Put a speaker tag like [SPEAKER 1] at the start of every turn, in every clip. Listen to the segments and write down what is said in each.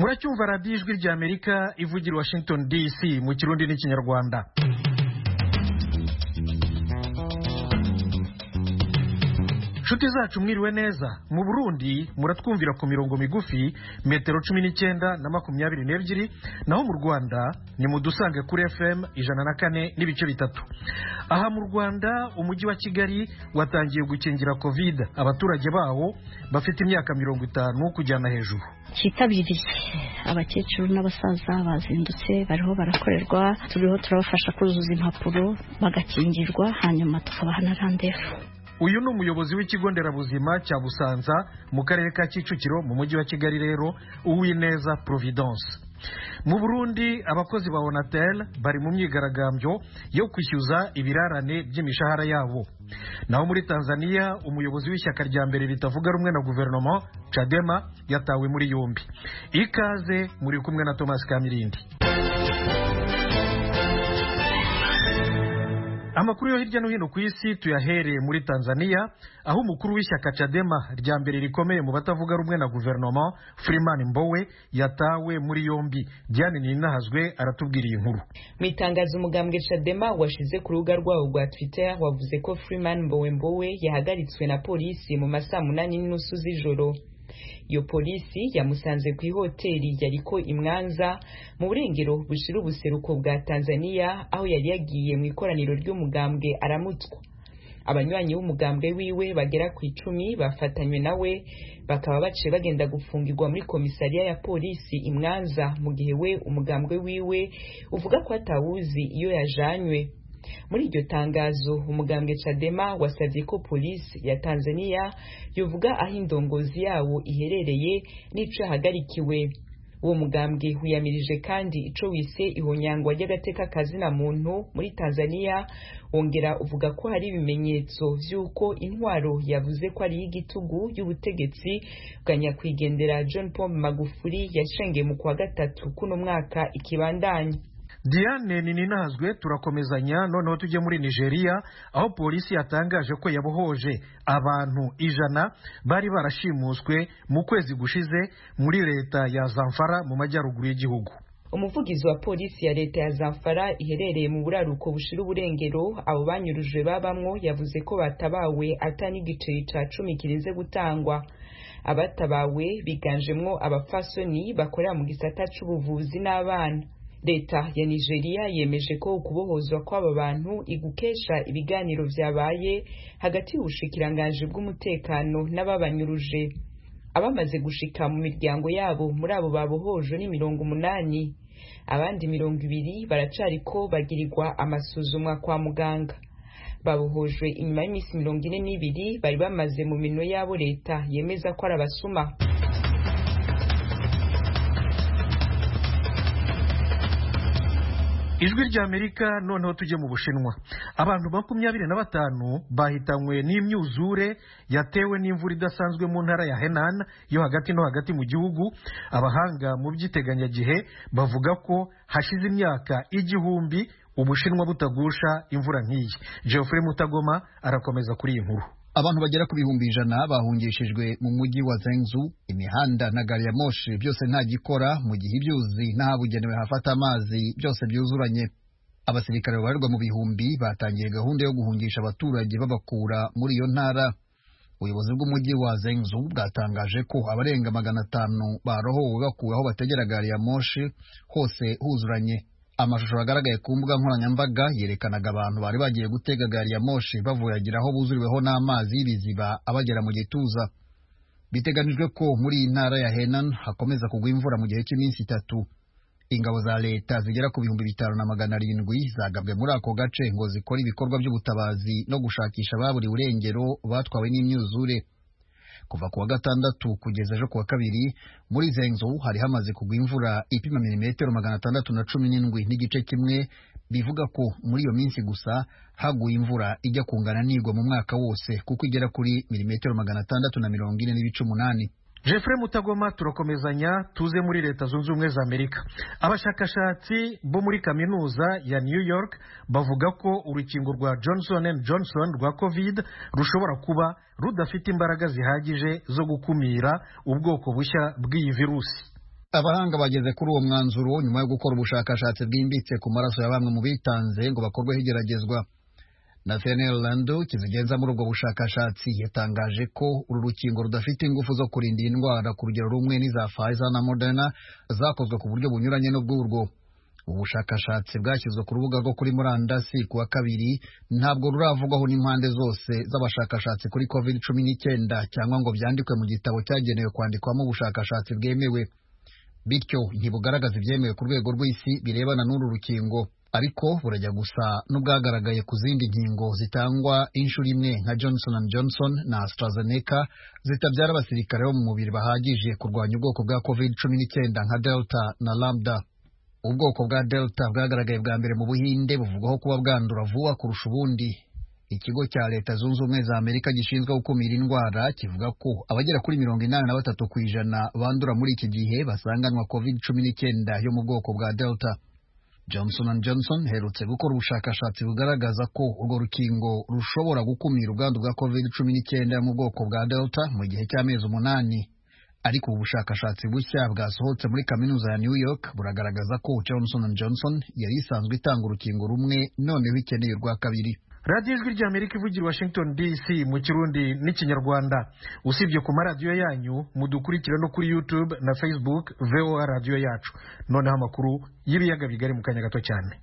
[SPEAKER 1] muracyumva radiyo ijwi ry'Amerika ivugira Washington DC mu Kirundi n'Ikinyarwanda. Nshuti zacu mwiriwe neza. Mu Burundi muratwumvira ku mirongo migufi metero 19 na 22, naho mu Rwanda ni mudusange kuri FM 104 n'ibice bitatu. Aha mu Rwanda umujyi wa Kigali watangiye gukingira COVID abaturage bawo bafite imyaka 50 kujyana hejuru.
[SPEAKER 2] Kitabiriye abakecuru n'abasaza bazindutse bariho barakorerwa, turiho turabafasha kuzuza impapuro bagakingirwa, hanyuma tukabaha na randevu.
[SPEAKER 1] Uyu ni umuyobozi w'ikigo nderabuzima cya Busanza mu karere ka Kicukiro mu mujyi wa Kigali rero, Uwineza Providence. Mu Burundi abakozi ba Onatel bari mu myigaragambyo yo kwishyuza ibirarane by'imishahara yabo. Naho muri Tanzania umuyobozi w'ishyaka rya mbere ritavuga rumwe na guverinoma Chadema yatawe muri yombi. Ikaze muri kumwe na Thomas Kamirindi. Amakuru yo hirya no hino ku isi tuyahereye muri Tanzania, aho umukuru w'ishyaka Chadema rya mbere rikomeye mu batavuga rumwe na guverinoma Freeman Mbowe yatawe muri yombi. Diane Ninahazwe aratubwira iyi nkuru.
[SPEAKER 3] Mu itangazo umugambwe Chadema washize ku rubuga rwabo rwa Twitter wavuze ko Freeman Mbowe yahagaritswe na polisi mu masaa 8:30 z'ijoro. Iyo polisi yamusanze ku hoteli yariko imwanza mu burengero bushira ubuseruko bwa Tanzania, aho yari yagiye mu ikoraniro ry'umugambwe aramutswa. Abanywanyi b'umugambwe wiwe bagera ku 10 bafatanywe nawe bakaba baciye bagenda gufungirwa muri komisariya ya polisi imwanza, mu gihe we umugambwe wiwe uvuga ko atawuzi iyo yajanywe. Muri iryo tangazo umugambwe Chadema wasabye ko polisi ya Tanzania yovuga aho indongozi yawo iherereye n'ico hagarikiwe. Uwo mugambwe huyamirije kandi ico wise ihonyangwa ry'agateka kazina muntu muri Tanzania, wongera uvuga ko hari ibimenyetso vy'uko intwaro yavuze ko ari y'igitugu y'ubutegetsi bwa nyakwigendera John Pombe Magufuli yashengeye mu kwa gatatu kuno mwaka ikibandanya.
[SPEAKER 1] Diane Ninahazwe turakomezanya noneho tujye muri Nigeria, aho polisi yatangaje ko yabohoje abantu 100 bari barashimuswe mu kwezi gushize muri leta ya Zamfara mu majyaruguru y'igihugu.
[SPEAKER 3] Umuvugizi wa polisi ya leta ya Zamfara iherereye mu buraruko bushira uburengero abo banyurujwe babamwo yavuze ko batabawe atani igiceri ca 10 kirinze gutangwa. Abatabawe biganjemwo abafasoni bakorera mu gisata c'ubuvuzi n'abana. Leta ya Nigeria yemeje ko ukubohozwa kw'aba bantu igukesha ibiganiro vyabaye hagati y'ubushikiranganje bw'umutekano n'ababanyuruje. Abamaze gushika mu miryango yabo muri abo babohoje ni 80, abandi 20 baracariko bagirirwa amasuzumwa kwa muganga. Babohojwe inyuma y'imisi 42 bari bamaze mu minwe yabo leta yemeza ko ari abasuma.
[SPEAKER 1] Ijwi ry'Amerika noneho tujye mu Bushinwa. Abantu 25 bahitanywe n'imyuzure yatewe n'imvura idasanzwe mu ntara ya Henan yo hagati no hagati mu gihugu. Abahanga mu by'iteganyagihe bavuga ko hashize imyaka 1000 Ubushinwa butagusha imvura nk'iyi. Geoffrey Mutagoma arakomeza kuri iyi nkuru.
[SPEAKER 4] Abantu bagera ku 100 bahungishijwe mu mujyi wa Zhengzhou, imihanda na gari ya moshi byose nta gikora, mu gihe ibyuzi n'ahabugenewe hafata amazi byose byuzuranye. Abasirikare babarirwa mu bihumbi batangiye gahunda yo guhungisha abaturage babakura muri iyo ntara. Ubuyobozi bw'umujyi wa Zhengzhou bwatangaje ko abarenga 500 barohowe bakuwe aho bategera gari ya moshi, hose huzuranye. Amashusho agaragaye ku mbuga nkoranyambaga yerekanaga abantu bari bagiye gutega gari ya moshi bavuyagira aho buzuriweho n'amazi y'ibiziba abagera mu gituza. Biteganijwe ko muri iyi ntara ya Henan hakomeza kugwa imvura mu gihe cy'iminsi 3. Ingabo za leta zigera ku 5700 zagabwe muri ako gace ngo zikora ibikorwa by'ubutabazi no gushakisha ababuriwe irengero batwawe n'imyuzure. Kuva kuwa gatandatu kugeza ejo kuwa kabiri muri Zhengzhou hari hamaze kugwa imvura ipima milimetero 617 n'igice kimwe, bivuga ko muri iyo minsi gusa haguye imvura ijya kungana n'igwa mu mwaka wose kuko igera kuri milimetero 640
[SPEAKER 1] Geoffrey Mutagoma turakomezanya tuze muri leta zunze ubumwe za Amerika. Abashakashatsi bo muri kaminuza ya New York bavuga ko urukingo rwa Johnson & Johnson rwa COVID rushobora kuba rudafite imbaraga zihagije zo gukumira ubwoko bushya bw'iyi virusi.
[SPEAKER 4] Abahanga bageze kuri uwo mwanzuro nyuma yo gukora ubushakashatsi bwimbitse ku maraso ya bamwe mu bitanze ngo bakorweho igeragezwa. Nathaniel Lando kizigenza muri ubwo bushakashatsi yatangaje ko uru rukingo rudafite ingufu zo kurinda indwara ku rugero rumwe n'iza Pfizer na Moderna zakozwe ku buryo bunyuranye n'ubw'urwo. Ubu bushakashatsi bwashyizwe ku rubuga rwo kuri murandasi ku wa kabiri ntabwo ruravugwaho n'impande zose z'abashakashatsi kuri COVID-19 cyangwa ngo byandikwe mu gitabo cyagenewe kwandikwamo ubushakashatsi bwemewe. Bityo ntibugaragaza ibyemewe ku rwego rw'isi birebana n'uru rukingo, ariko burajya gusa n'ubwagaragaye ku zindi nkingo zitangwa inshuro imwe nka Johnson & Johnson na AstraZeneca zitabyara abasirikare bo mu mubiri bahagije kurwanya ubwoko bwa COVID-19 nka Delta na Lambda. Ubwoko bwa Delta bwagaragaye bwa mbere mu Buhinde buvugwaho kuba bwandura vuba kurusha ubundi. Ikigo cya Leta Zunze Ubumwe za Amerika gishinzwe gukumira indwara kivuga ko abagera kuri 83% bandura muri iki gihe basanganwa COVID-19 yo mu bwoko bwa Delta. Johnson & Johnson herutse gukora ubushakashatsi bugaragaza ko urwo rukingo rushobora gukumira ubwandu bwa COVID-19 yo mu bwoko bwa Delta mu gihe cy'amezi 8. Ariko ubushakashatsi bushya bwasohotse muri kaminuza ya New York buragaragaza ko Johnson & Johnson yari isanzwe itanga urukingo rumwe noneho ikeneye urwa kabiri.
[SPEAKER 1] radiyo ijwi rya Amerika ivugira Washington DC mu Kirundi n'Ikinyarwanda. Usibye ku maradiyo yanyu mudukurikira no kuri YouTube na Facebook VOA radiyo yacu. Noneho amakuru y'ibiyaga bigari mu kanya gato cyane.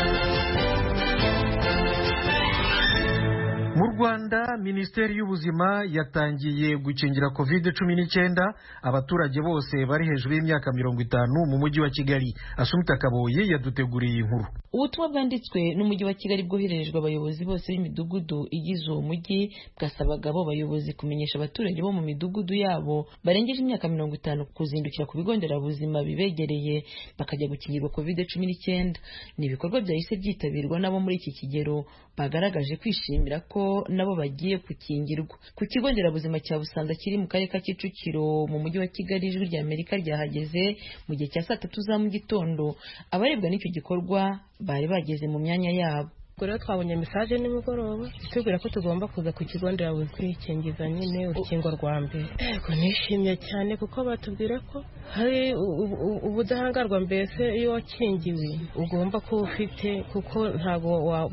[SPEAKER 1] Mu Rwanda Minisiteri y'Ubuzima yatangiye gukingira COVID-19 abaturage bose bari hejuru y'imyaka 50 mu mujyi wa Kigali. Asumita Kaboye yaduteguriye inkuru.
[SPEAKER 5] Ubutumwa bwanditswe n'umujyi wa Kigali bwoherejwe abayobozi bose b'imidugudu igize uwo mujyi bwasabaga abo bayobozi kumenyesha abaturage bo mu midugudu yabo barengeje imyaka 50 kuzindukira ku bigo nderabuzima bibegereye bakajya gukingirwa COVID-19. Ni ibikorwa byahise byitabirwa nabo muri iki kigero bagaragaje kwishimira ko nabo bagiye gukingirwa. Ku kigo nderabuzima cya Busanza kiri mu karere ka Kicukiro mu mujyi wa Kigali, ijwi rya Amerika ryahageze mu gihe cya 3 za mu gitondo. Abarebwa n'icyo gikorwa bari bageze mu myanya yabo.
[SPEAKER 6] Rero twabonye message nimugoroba itubwira ko tugomba kuza ku kigo nderabuzima kwikingiza nyine urukingo rwa mbere. Yego nishimye cyane kuko batubwira ko hari ubudahangarwa mbese iyo wakingiwe ugomba kuba ufite kuko ntago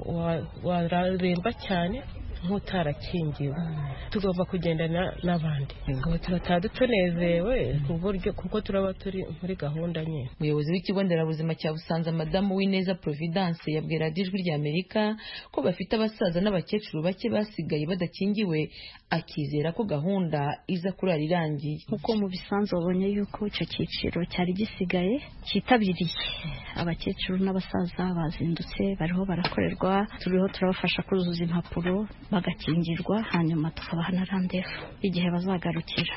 [SPEAKER 6] wararemba cyane nk'utarakingiwe. Tugomba kugendana n'abandi ngo turataha tunezewe kuko turaba turi muri gahunda nyine.
[SPEAKER 5] Umuyobozi w'ikigo nderabuzima cya Busanza Madamu Wineza Providence yabwira ijwi rya Amerika ko bafite abasaza n'abakecuru bake basigaye badakingiwe, akizera ko gahunda iza kurara irangiye.
[SPEAKER 2] Kuko mu bisanzwe babonye yuko icyo cyiciro cyari gisigaye cyitabiriye. Abakecuru n'abasaza bazindutse bariho barakorerwa, turiho turabafasha kuzuza impapuro bagakingirwa, hanyuma tukabaha na randevu igihe bazagarukira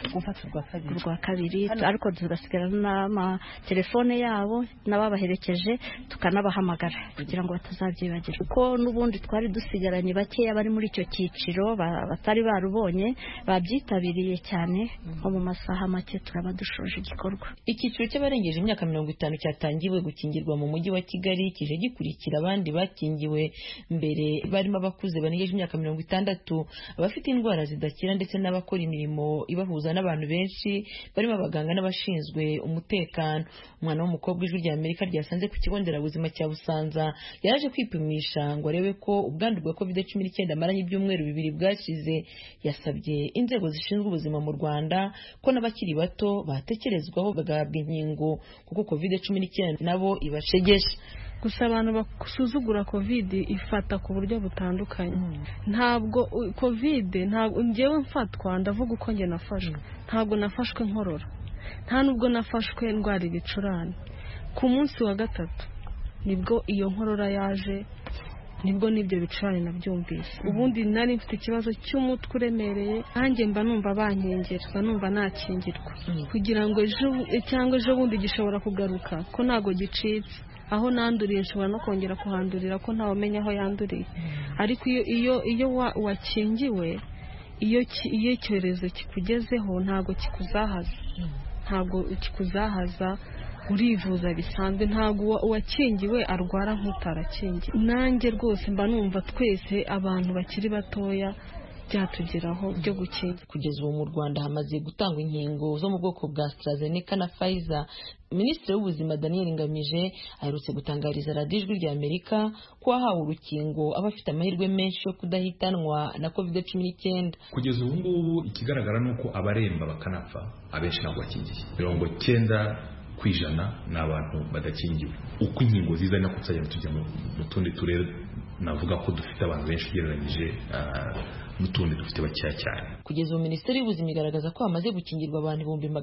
[SPEAKER 2] urwa kabiri, ariko tugasigara n'amatelefone yabo n'ababaherekeje tukanabahamagara kugira ngo batazabyibagirwa, kuko n'ubundi twari dusigaranye bakeya bari muri icyo cyiciro batari barubonye babyitabiriye cyane. nko mu masaha make turaba dushoje igikorwa.
[SPEAKER 5] Icyiciro cy'abarengeje imyaka 50 cyatangiwe gukingirwa mu mujyi wa Kigali kije gikurikira abandi bakingiwe mbere barimo abakuze barengeje imyaka 60, abafite indwara zidakira ndetse n'abakora imirimo ibahuza n'abantu benshi barimo abaganga n'abashinzwe umutekano. Umwana w'umukobwa ijwi rya Amerika ryasanze ku kigo nderabuzima cya Busanza yaje kwipimisha ngo arebe ko ubwandu bwa COVID-19 amaranye ibyumweru 2 bwashize. Yasabye inzego zishinzwe ubuzima mu Rwanda ko n'abakiri bato batekerezwaho bagahabwa inkingo kuko COVID-19 nabo ibashegesha.
[SPEAKER 6] Gusa abantu basuzugura COVID ifata ku buryo butandukanye. Ntabwo COVID ntabwo ngewe mfatwa, ndavuga uko nge nafashwe. Ntabwo nafashwe nkorora, nta nubwo nafashwe ndwara ibicurane. Ku munsi wa 3 nibwo iyo nkorora yaje, nibwo nibyo bicurane nabyumvise. Ubundi nari mfite ikibazo cy'umutwe uremereye, nanjye mba numva bankengera, mba numva nakingirwa kugira ngo ejo bundi gishobora kugaruka ko ntago gicitse. Aho nanduriye nshobora no kongera kuhandurira ko ntawe umenya aho yanduriye. Ariko iyo wakingiwe, iyo icyorezo kikugezeho ntago kikuzahaza, urivuza bisanzwe. Ntago uwakingiwe arwara nk'utarakingiwe. Nanjye rwose mba numva twese abantu bakiri batoya byatugeraho byo gukingira.
[SPEAKER 5] Kugeza ubu mu Rwanda hamaze gutangwa inkingo zo mu bwoko bwa AstraZeneca na Pfizer. Minisitiri w'ubuzima Daniel Ngamije aherutse gutangariza radiyo Ijwi rya Amerika ko ahawe urukingo aba afite amahirwe menshi yo kudahitanwa na COVID-19.
[SPEAKER 7] Kugeza ubu ngubu ikigaragara ni uko abaremba bakanapfa abenshi ntabwo bakingiye. 90% ni abantu badakingiwe. Uko inkingo ziza nako tuzajya tujya mu tundi turere, navuga ko dufite abantu benshi ugereranyije n'utundi dufite bakeya cyane.
[SPEAKER 5] Kugeza ubu Minisiteri y'Ubuzima igaragaza ko hamaze gukingirwa abantu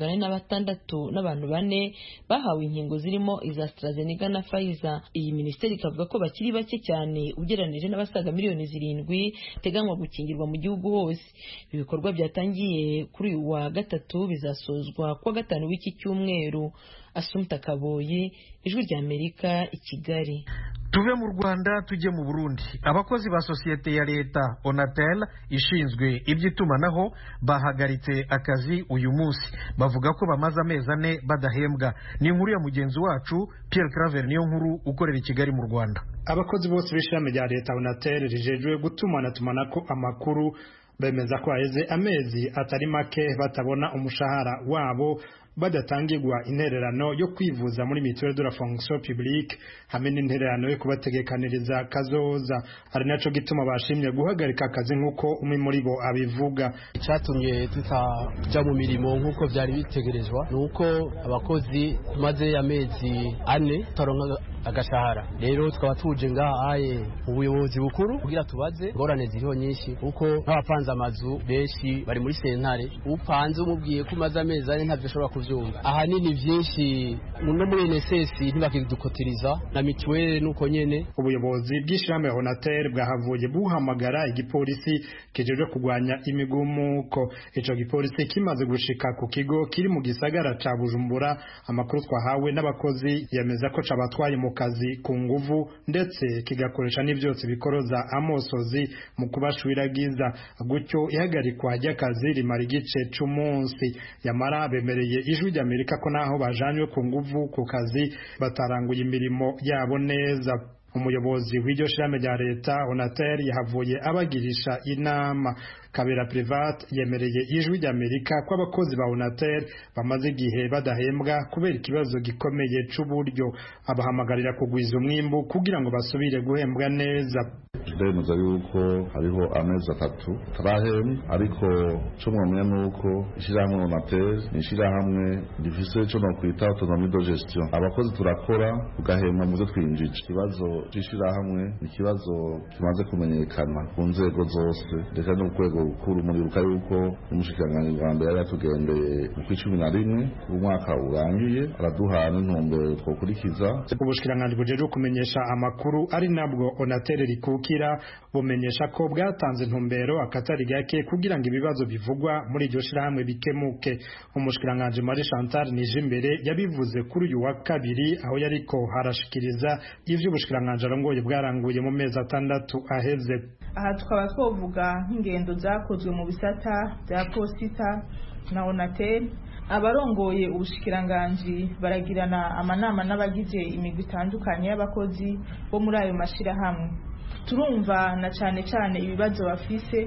[SPEAKER 5] 406 n'abantu 4 bahawe inkingo zirimo iza AstraZeneca na Pfizer. Iyi minisiteri ikavuga ko bakiri bake cyane ugereranije n'abasaga miliyoni 7 teganywa gukingirwa mu gihugu hose. Ibikorwa byatangiye kuri uyu wa gatatu bizasozwa kuwa gatanu w'iki cyumweru. Asumta Kaboyi, Ijwi rya Amerika, i Kigali.
[SPEAKER 1] Tuve mu Rwanda tujye mu Burundi. Abakozi ba sosiyete ya leta Onatel ishinzwe iby'itumanaho bahagaritse akazi uyu munsi. Bavuga ko bamaze amezi 4 badahembwa. Ni inkuru ya mugenzi wacu Pierre Claver niyo nkuru ukorera i Kigali mu Rwanda.
[SPEAKER 8] Abakozi bose b'ishami rya leta Onatel rijejwe gutumanako amakuru bemeza ko haheze amezi atari make batabona umushahara wabo, badatangirwa intererano yo kwivuza muri mutuelle de la fonction publique hamwe n'intererano yo kubategekaniriza kazoza. Ari naco gituma bashimye guhagarika akazi nk'uko umwe muri bo abivuga.
[SPEAKER 9] Icyatumye tutaja mu mirimo nk'uko byari bitegerezwa nuko abakozi tumaze amezi 4 taronka agashahara. Rero tukaba tuje ngahaye ubuyobozi bukuru kugira tubaze ngorane ziriho nyinshi kuko nk'abapanze amazu benshi bari muri sentare, upanze umubwiye ko umaze amezi 4 ntavyo ashobora kuvyumva. Ahanini vyinshi no muri NSS ntibakidukotiriza na mituwele nuko nyene.
[SPEAKER 8] Ubuyobozi bw'ishirahamwe Onatel bwahavuye buhamagara igipolisi kijeje kugwanya imigumuko. Ico gipolisi kimaze gushika ku kigo kiri mu gisagara ca Bujumbura. Amakuru twahawe n'abakozi yemeza ko cabatwaye mu kazi ku nguvu ndetse kigakoresha n'ivyotsi bikoroza amosozi mu kubashwiragiza. Gutyo ihagarikwa ry'akazi rimara igice c'umunsi. Yamara bemereye Ijwi rya Amerika ko naho bajanywe ku nguvu ku kazi bataranguye imirimo yabo neza. Umuyobozi w'iryo shirame rya leta Onatel yahavuye abagirisha inama. Kabera Private yemereye Ijwi rya Amerika ko abakozi ba Onatel bamaze igihe badahembwa kubera ikibazo gikomeye c'uburyo. Abahamagarira kugwiza umwimbu kugira ngo basubire guhembwa neza.
[SPEAKER 10] Ndemeza yuko hariho amezi 3 tarahembwa, ariko cyo mwamenya nuko ishirahamwe Onatel nishirahamwe rifise cyo no kwita autonomie de gestion. Abakozi turakora tugahembwa mu byo twinjije. Ikibazo cy'ishirahamwe ni ikibazo kimaze kumenyekana ku nzego zose ndetse no kwego rukuru. Muri ruka yuko umushikiranganji wa mbere yatugendeye mu 11 umwaka urangiye araduha n'intumbero twokurikiza.
[SPEAKER 8] Ubushikiranganji bujeje kumenyesha amakuru ari nabwo Onatel rikukira bumenyesha ko bwatanze intumbero akatari gake kugira ngo ibibazo bivugwa muri iryo shirahamwe bikemuke. Umushikiranganji Marie Chantal Nijimbere yabivuze kuri uyu wa kabiri aho yariko harashikiriza ivyo ubushikiranganji arongoye bwaranguye mu mezi 6 aheze.
[SPEAKER 11] Aha tukaba twovuga nk'ingendo zakozwe mu bisata bya posita na Onatel. Abarongoye ubushikiranganji baragirana amanama n'abagize imigwi itandukanye y'abakozi bo muri ayo mashirahamwe. Turumva na cyane ibibazo bafise,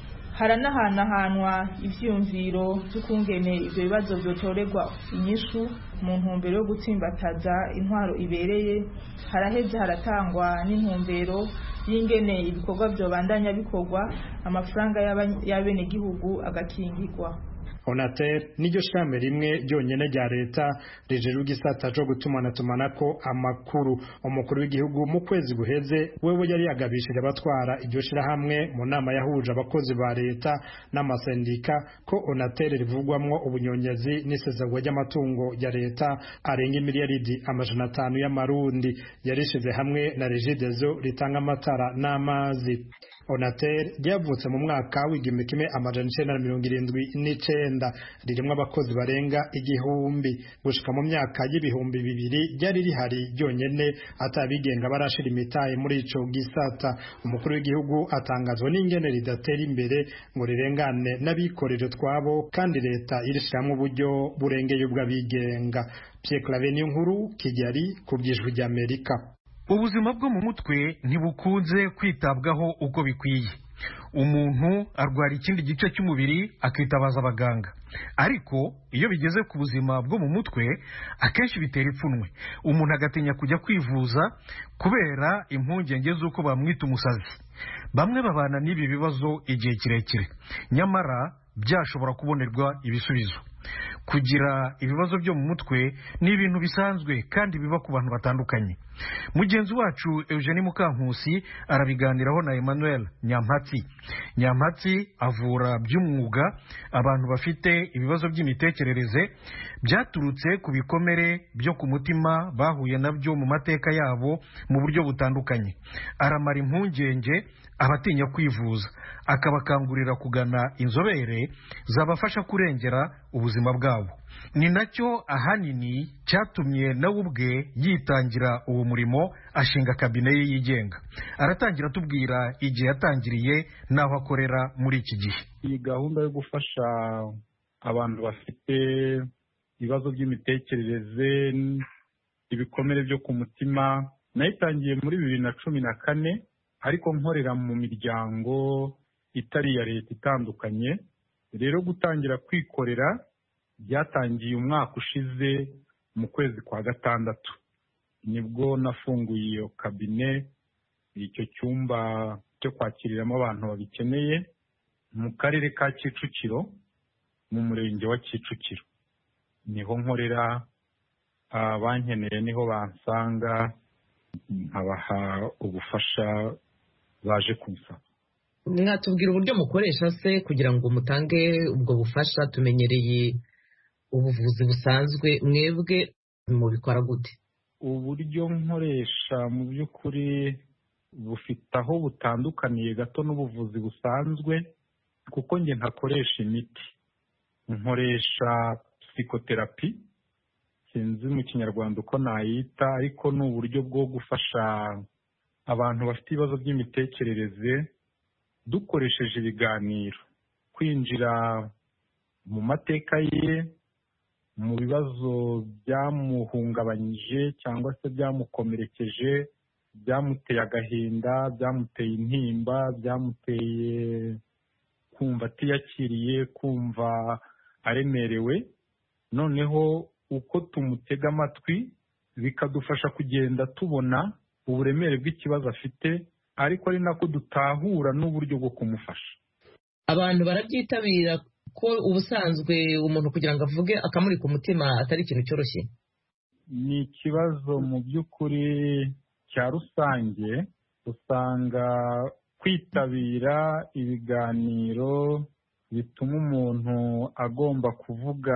[SPEAKER 11] haranahanwa ivyumviro by'ukungene ivyo bibazo byotorerwa inyishu mu ntumbero yo gutsimbataza intwaro ibereye. Haraheze haratangwa n'intumbero y'ingene ibikorwa byobandanya bikorwa, amafaranga y'abene gihugu agakingirwa.
[SPEAKER 8] Onatel niryo shirame rimwe ryonyene rya leta rijejwe igisata cyo gutumanaako amakuru. Umukuru w'igihugu mu kwezi guheze wewe yari yagabishije abatwara iryo shirahamwe mu nama yahuje abakozi ba leta n'amasendika ko Onatel rivugwamwo ubunyonyezi n'isezerwa ry'amatungo ya leta arenga miliyaridi 500 y'amarundi. Yarishize hamwe na Regideso ritanga amatara n'amazi. Onatel ryavutse mu mwaka w'igihumbi kimwe amajana 1979 ririmo abakozi barenga 1000. Gushika mu myaka y'ibihumbi 2000 ryari rihari ryonyene atabigenga barashira imitahe muri ico gisata. Umukuru w'igihugu atangazwa n'ingene ridatera imbere ngo rirengane n'abikorera twabo kandi leta irishiramwe uburyo burengeye ubw'abigenga. Pierre Claver niyo nkuru, Kigali, ku bw'Ijwi rya Amerika.
[SPEAKER 1] Ubuzima bwo mu mutwe ntibukunze kwitabwaho uko bikwiye. umuntu arwara ikindi gice cy'umubiri akitabaza abaganga, ariko iyo bigeze ku buzima bwo mu mutwe akenshi bitera ipfunwe, umuntu agatinya kujya kwivuza kubera impungenge z'uko bamwita umusazi. Bamwe babana n'ibi bibazo igihe kirekire, nyamara byashobora kubonerwa ibisubizo. Kugira ibibazo byo mu mutwe ni ibintu bisanzwe kandi biba ku bantu batandukanye. Mugenzi wacu Eugenie Mukankusi arabiganiraho na Emmanuel Nyampatsi. Nyampatsi avura by'umwuga abantu bafite ibibazo by'imitekerereze byaturutse ku bikomere byo ku mutima bahuye nabyo mu mateka yabo mu buryo butandukanye. Aramara impungenge abatinya kwivuza, akabakangurira kugana inzobere zabafasha kurengera ubuzima bwabo. Ni nacyo ahanini cyatumye nawe ubwe yitangira uwo murimo, ashinga kabine ye yigenga. Aratangira atubwira igihe yatangiriye n'aho akorera muri iki gihe.
[SPEAKER 12] Iyi gahunda yo gufasha abantu bafite ibibazo by'imitekerereze, ibikomere byo ku mutima, nayitangiye muri 2014, ariko nkorera mu miryango itari iya leta itandukanye. Rero gutangira kwikorera byatangiye umwaka ushize mu kwezi kwa gatandatu, nibwo nafunguye iyo kabine, icyo cyumba cyo kwakiriramo abantu babikeneye mu karere ka Kicukiro, mu murenge wa Kicukiro. Niho nkorera, abankeneye niho bansanga, nkabaha ubufasha baje kunsaba.
[SPEAKER 13] Mwatubwira uburyo mukoresha se kugira ngo mutange ubwo bufasha? Tumenyereye ubuvuzi busanzwe, mwebwe mubikora gute?
[SPEAKER 12] Uburyo nkoresha mu by'ukuri bufite aho butandukaniye gato n'ubuvuzi busanzwe, kuko njye ntakoresha imiti, nkoresha psychotherapy, sinzi mu kinyarwanda uko nayita, ariko ni uburyo bwo gufasha abantu bafite ibibazo by'imitekerereze dukoresheje ibiganiro, kwinjira mu mateka ye, mu bibazo byamuhungabanyije cyangwa se byamukomerekeje, byamuteye agahinda, byamuteye intimba, byamuteye kumva atiyakiriye, kumva aremerewe. Noneho uko tumutega amatwi bikadufasha kugenda tubona uburemere bw'ikibazo afite, ariko ari nako dutahura n'uburyo bwo kumufasha.
[SPEAKER 13] Abantu barabyitabira ko ubusanzwe umuntu kugira ngo avuge akamuri ku mutima atari ikintu cyoroshye?
[SPEAKER 12] Ni ikibazo mu by'ukuri cya rusange. Usanga kwitabira ibiganiro bituma umuntu agomba kuvuga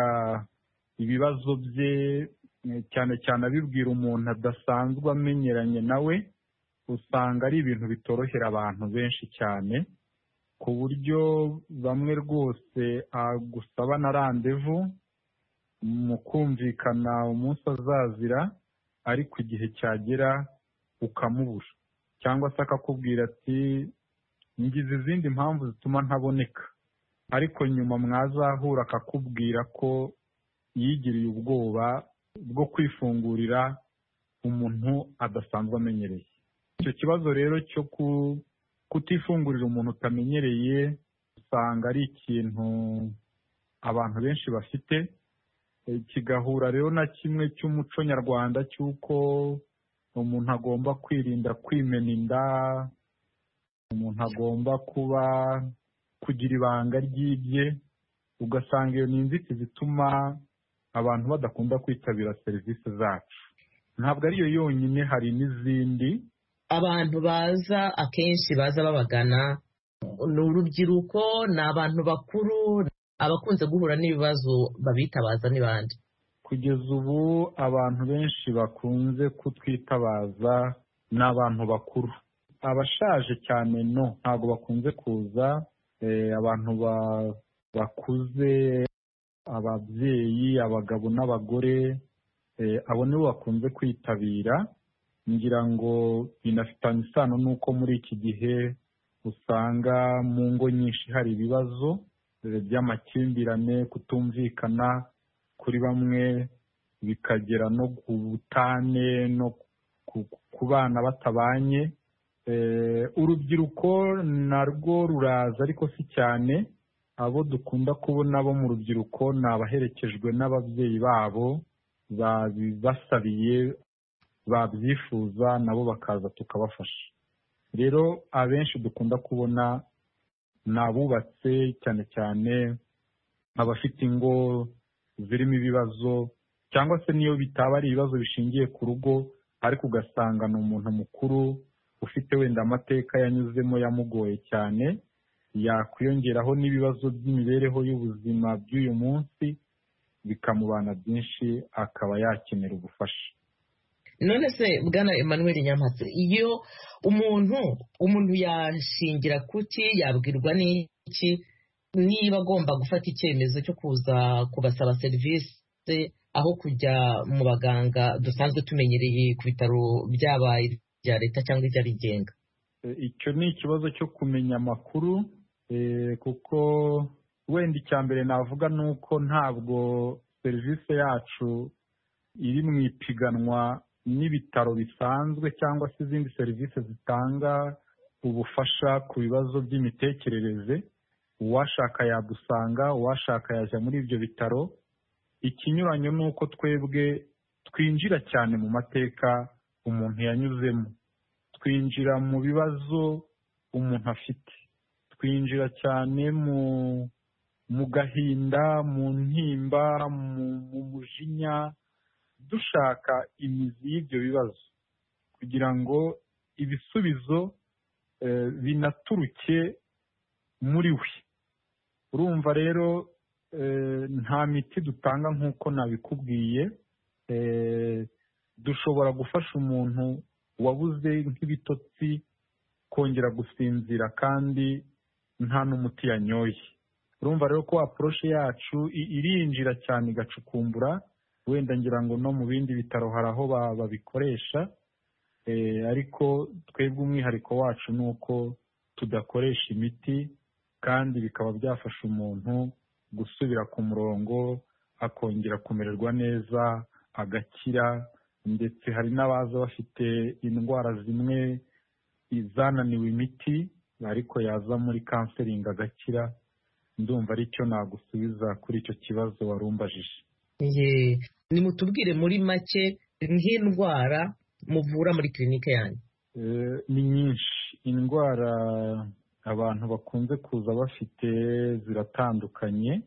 [SPEAKER 12] ibibazo bye, cyane cyane abibwira umuntu adasanzwe amenyeranye nawe, usanga ari ibintu bitorohera abantu benshi cyane, ku buryo bamwe rwose agusaba na randevu mu kumvikana umunsi azazira, ariko igihe cyagera ukamubura, cyangwa se akakubwira ati ngize izindi mpamvu zituma ntaboneka, ariko nyuma mwazahura akakubwira ko yigiriye ubwoba bwo kwifungurira umuntu adasanzwe amenyereye. Icyo kibazo rero cyo kutifungurira umuntu utamenyereye usanga ari ikintu abantu benshi bafite, kigahura rero na kimwe cy'umuco nyarwanda cy'uko umuntu agomba kwirinda kwimena inda, umuntu agomba kugira ibanga ry'ibye, ugasanga iyo ni inzitizi zituma abantu badakunda kwitabira serivisi zacu. Ntabwo ariyo yonyine, hari n'izindi.
[SPEAKER 13] Abantu baza akenshi baza babagana ni urubyiruko, ni abantu bakuru, abakunze guhura n'ibibazo babitabaza n'ibandi?
[SPEAKER 12] Kugeza ubu abantu benshi bakunze kutwitabaza ni abantu bakuru. Abashaje cyane ntabwo bakunze kuza. Abantu bakuze, ababyeyi, abagabo n'abagore, abo nibo bakunze kwitabira. Ngira ngo binafitanye isano n'uko muri iki gihe usanga mu ngo nyinshi hari ibibazo by'amakimbirane, kutumvikana kuri bamwe, bikagera no ku butane no ku bana batabanye. urubyiruko narwo ruraza ariko si cyane. Abo dukunda kubona bo mu rubyiruko ni abaherekejwe n'ababyeyi babo babibasabiye babyifuza nabo bakaza tukabafasha. Rero abenshi dukunda kubona ni abubatse cyane cyane abafite ingo zirimo ibibazo, cyangwa se niyo bitaba ari ibibazo bishingiye ku rugo ariko ugasanga ni umuntu mukuru ufite wenda amateka yanyuzemo yamugoye cyane, yakwiyongeraho n'ibibazo by'imibereho y'ubuzima by'uyu munsi bikamubana byinshi akaba yakenera ubufasha.
[SPEAKER 13] None se Bwana Emmanuel Nyampatse, iyo umuntu yashingira kuki, yabwirwa n'iki niba agomba gufata icyemezo cyo kuza kubasaba serivisi aho kujya mu baganga dusanzwe tumenyereye ku bitaro byaba ibya leta cyangwa iby'abigenga?
[SPEAKER 12] Icyo ni ikibazo cyo kumenya amakuru, kuko wenda icya mbere navuga ni uko ntabwo serivisi yacu iri mu ipiganwa n'ibitaro bisanzwe cyangwa se izindi serivisi zitanga ubufasha ku bibazo by'imitekerereze. Uwashaka yadusanga, uwashaka yajya muri ibyo bitaro. Ikinyuranyo ni uko twebwe twinjira cyane mu mateka umuntu yanyuzemo, twinjira mu bibazo umuntu afite, twinjira cyane mu gahinda, mu ntimba, mu mujinya, dushaka imizi y'ibyo bibazo kugira ngo ibisubizo binaturuke muri we. Urumva rero nta miti dutanga nk'uko nabikubwiye. Dushobora gufasha umuntu wabuze nk'ibitotsi kongera gusinzira kandi nta n'umuti yanyoye. Urumva rero ko approche yacu irinjira cyane igacukumbura, wenda ngira ngo no mu bindi bitaro hari aho babikoresha, ariko twebwe umwihariko wacu ni uko tudakoresha imiti kandi bikaba byafasha umuntu gusubira ku murongo akongera kumererwa neza agakira. Ndetse hari n'abaza bafite indwara zimwe zananiwe imiti ariko yaza muri counseling agakira. Ndumva aricyo nagusubiza kuri icyo kibazo warumbajije.
[SPEAKER 13] Nimutubwire muri make nk'indwara muvura muri clinique yanyu.
[SPEAKER 12] Ni nyinshi indwara abantu bakunze kuza bafite, ziratandukanye,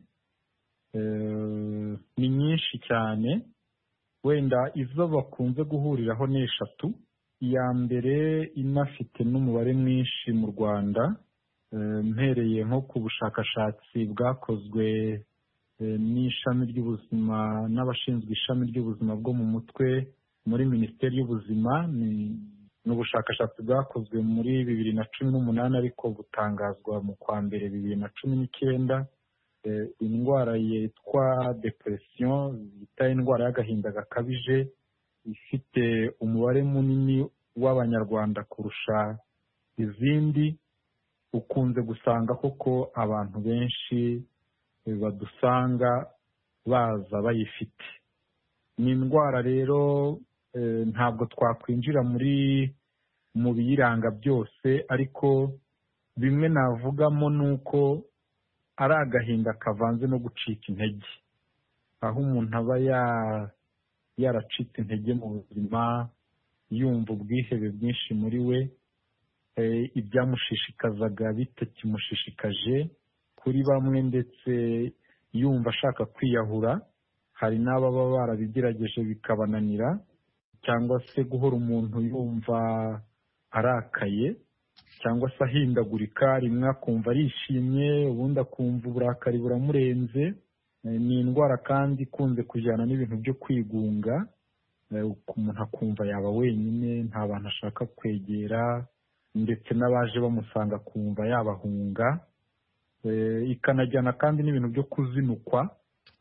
[SPEAKER 12] ni nyinshi cyane. Wenda izo bakunze guhuriraho ni eshatu. Iya mbere inafite n'umubare mwinshi mu Rwanda, mpereye nko ku bushakashatsi bwakozwe n'ishami ry'ubuzima n'abashinzwe ishami ry'ubuzima bwo mu mutwe muri Minisiteri y'Ubuzima. Ni ubushakashatsi bwakozwe muri 2018 ariko butangazwa mu kwa mbere 2019. Indwara yitwa depression, yita indwara y'agahinda gakabije, ifite umubare munini w'Abanyarwanda kurusha izindi. Ukunze gusanga koko abantu benshi badusanga baza bayifite. Ni indwara rero ntabwo twakwinjira mu biyiranga byose, ariko bimwe navugamo ni uko ari agahinda kavanze no gucika intege, aho umuntu aba yaracitse intege mu buzima, yumva ubwihebe bwinshi muri we, ibyamushishikazaga bitakimushishikaje kuri bamwe, ndetse yumva ashaka kwiyahura. Hari n'ababa barabigerageje bikabananira, cyangwa se guhora umuntu yumva arakaye cyangwa se ahindagurika, rimwe akumva arishimye ubundi akumva uburakari buramurenze. Ni indwara kandi ikunze kujyana n'ibintu byo kwigunga, umuntu akumva yaba wenyine, nta bantu ashaka kwegera, ndetse n'abaje bamusanga akumva yabahunga. Ikanajyana kandi n'ibintu byo kuzinukwa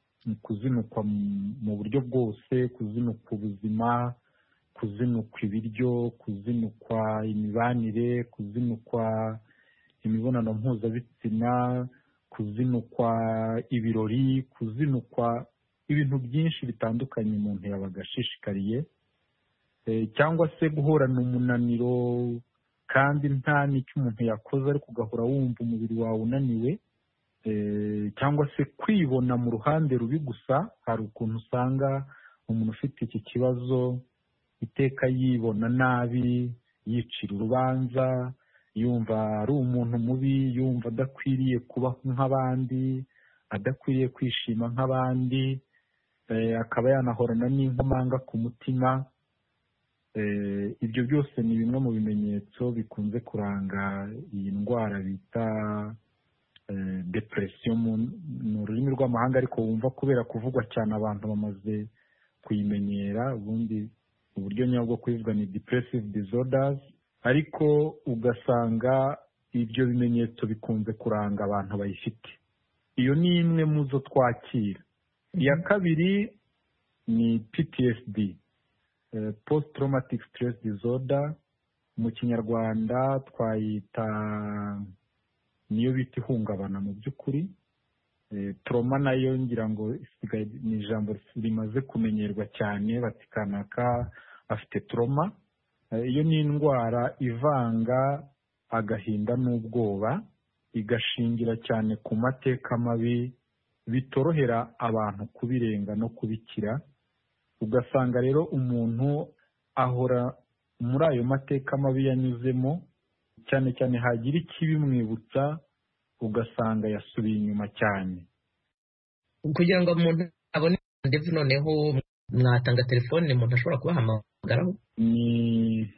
[SPEAKER 12] mu buryo bwose, kuzinukwa ubuzima, kuzinukwa ibiryo, kuzinukwa imibanire, kuzinukwa imibonano mpuzabitsina, kuzinukwa ibirori, kuzinukwa ibintu byinshi bitandukanye umuntu yabaga ashishikariye, cyangwa se guhorana umunaniro kandi nta n'icyo umuntu yakoze ariko ugahora wumva umubiri wawe unaniwe, cyangwa se kwibona mu ruhande rubi gusa. Hari ukuntu usanga umuntu ufite iki kibazo iteka yibona nabi, yicira urubanza, yumva ari umuntu mubi, yumva adakwiriye kubaho nk'abandi, adakwiriye kwishima nk'abandi, akaba yanahorana n'inkomanga ku mutima. Ibyo byose ni bimwe mu bimenyetso bikunze kuranga iyi ndwara bita depression mu rurimi rw'amahanga, ariko wumva kubera kuvugwa cyane abantu bamaze kuyimenyera. Ubundi uburyo nyabwo kuyivuga ni depressive disorders, ariko ugasanga ibyo bimenyetso bikunze kuranga abantu bayifite. Iyo ni imwe mu zo twakira. Iya kabiri ni PTSD, post traumatic stress disorder. Mu kinyarwanda twayita niyo bita ihungabana mu by'ukuri. Trauma nayo ngira ngo ni ijambo rimaze kumenyerwa cyane, bati kanaka afite trauma. Iyo ni indwara ivanga agahinda n'ubwoba, igashingira cyane ku mateka mabi bitorohera abantu kubirenga no kubikira. Ugasanga rero umuntu ahora muri ayo mateka mabi yanyuzemo, cyane cyane hagira ikibimwibutsa ugasanga yasubiye inyuma cyane.
[SPEAKER 13] Kugira ngo umuntu abone ndetse noneho mwatanga telefone umuntu ashobora kubahamagaraho? Ni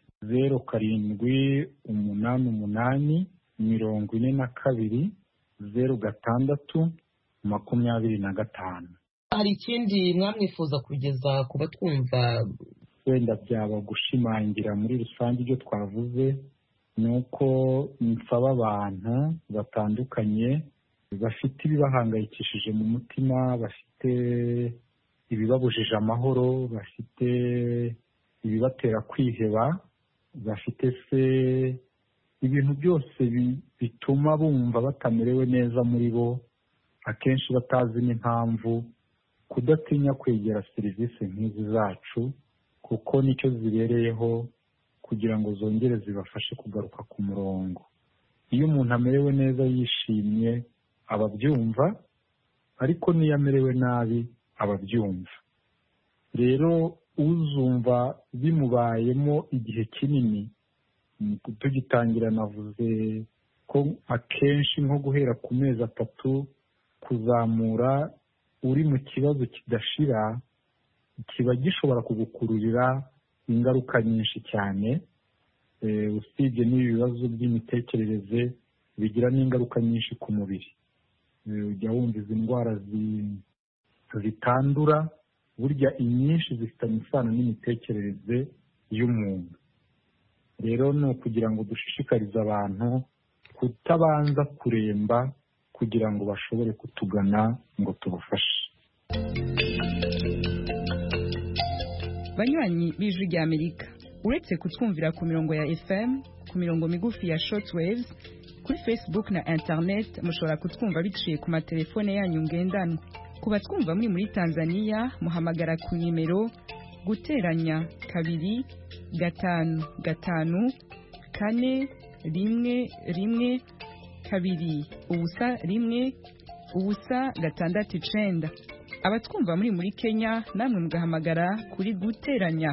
[SPEAKER 12] 0788420625.
[SPEAKER 13] Hari ikindi mwamwifuza kugeza ku batwumva?
[SPEAKER 12] Wenda byaba gushimangira muri rusange ibyo twavuze, ni uko nsaba abantu batandukanye bafite ibibahangayikishije mu mutima, bafite ibibabujije amahoro, bafite ibibatera kwiheba, bafite se ibintu byose bituma bumva batamerewe neza muri bo, akenshi batazi n'impamvu, kudatinya kwegera serivisi nk'izi zacu, kuko nicyo zibereyeho kugira ngo zongere zibafashe kugaruka ku murongo. Iyo umuntu amerewe neza yishimye ababyumva, ariko n'iyo amerewe nabi ababyumva. Rero uzumva bimubayemo igihe kinini, tugitangira navuze ko akenshi nko guhera ku mezi 3 kuzamura uri mu kibazo kidashira, kiba gishobora kugukururira ingaruka nyinshi cyane. Usibye n'ibi bibazo by'imitekerereze bigira n'ingaruka nyinshi ku mubiri. Ujya wumva izi ndwara zitandura, burya inyinshi zifitanye isano n'imitekerereze y'umuntu. Rero ni ukugira ngo dushishikarize abantu kutabanza kuremba kugira ngo bashobore kutugana ngo tubafashe.
[SPEAKER 14] Banywanyi b'Ijwi ry'Amerika, uretse kutwumvira ku mirongo ya FM, ku mirongo migufi ya shortwaves, kuri Facebook na internet mushobora kutwumva biciye ku matelefone yanyu ngendanwa. Ku batwumva muri Tanzania muhamagara ku nimero guteranya 2554112 abatwumva muri Kenya namwe mugahamagara kuri guteranya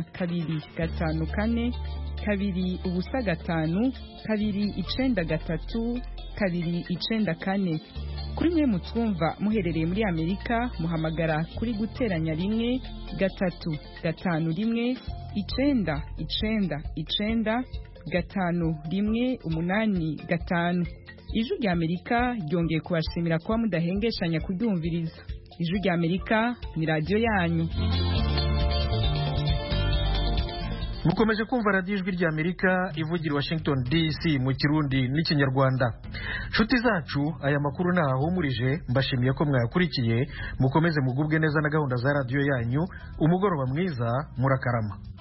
[SPEAKER 14] 255 kuri mwe mutwumva muherereye muri Amerika muhamagara kuri guteranya 1-339-518-5. Ijwi ry'Amerika ryongeye kubashimira kuba mudahengeshanya kuryumviriza. Ijwi ry'Amerika ni radio yanyu.
[SPEAKER 1] Mukomeje kumva radio Ijwi ry'Amerika ivugira Washington DC mu Kirundi n'Ikinyarwanda. Nshuti zacu, aya makuru nahumurije, mbashimiye ko mwayakurikiye. Mukomeze mugubwe neza na gahunda za radio yanyu. Umugoroba mwiza, murakarama.